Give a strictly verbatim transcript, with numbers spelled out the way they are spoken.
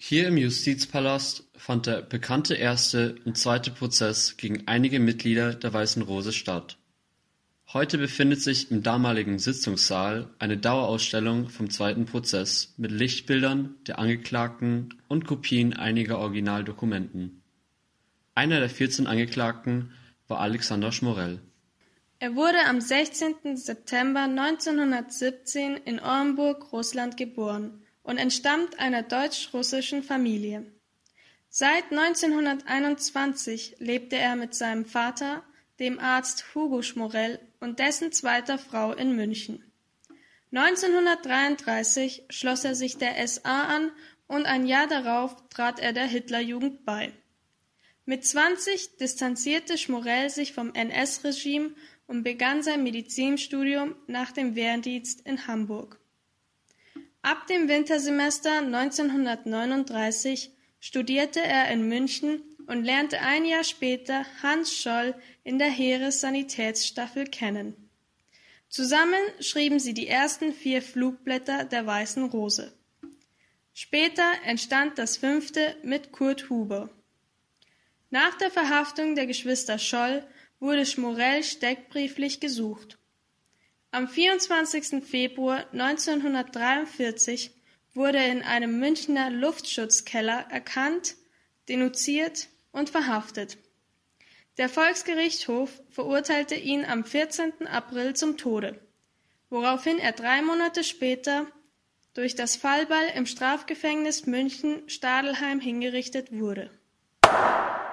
Hier im Justizpalast fand der bekannte erste und zweite Prozess gegen einige Mitglieder der Weißen Rose statt. Heute befindet sich im damaligen Sitzungssaal eine Dauerausstellung vom zweiten Prozess mit Lichtbildern der Angeklagten und Kopien einiger Originaldokumenten. Einer der vierzehn Angeklagten war Alexander Schmorell. Er wurde am sechzehnten September neunzehnhundertsiebzehn in Orenburg, Russland geboren und entstammt einer deutsch-russischen Familie. Seit neunzehnhunderteinundzwanzig lebte er mit seinem Vater, dem Arzt Hugo Schmorell, und dessen zweiter Frau in München. neunzehnhundertdreiunddreißig schloss er sich der S A an und ein Jahr darauf trat er der Hitlerjugend bei. Mit zwanzig distanzierte Schmorell sich vom N S-Regime und begann sein Medizinstudium nach dem Wehrdienst in Hamburg. Ab dem Wintersemester neunzehnhundertneununddreißig studierte er in München und lernte ein Jahr später Hans Scholl in der Heeressanitätsstaffel kennen. Zusammen schrieben sie die ersten vier Flugblätter der Weißen Rose. Später entstand das fünfte mit Kurt Huber. Nach der Verhaftung der Geschwister Scholl wurde Schmorell steckbrieflich gesucht. Am vierundzwanzigsten Februar neunzehnhundertdreiundvierzig wurde er in einem Münchner Luftschutzkeller erkannt, denunziert und verhaftet. Der Volksgerichtshof verurteilte ihn am vierzehnten April zum Tode, woraufhin er drei Monate später durch das Fallbeil im Strafgefängnis München-Stadelheim hingerichtet wurde.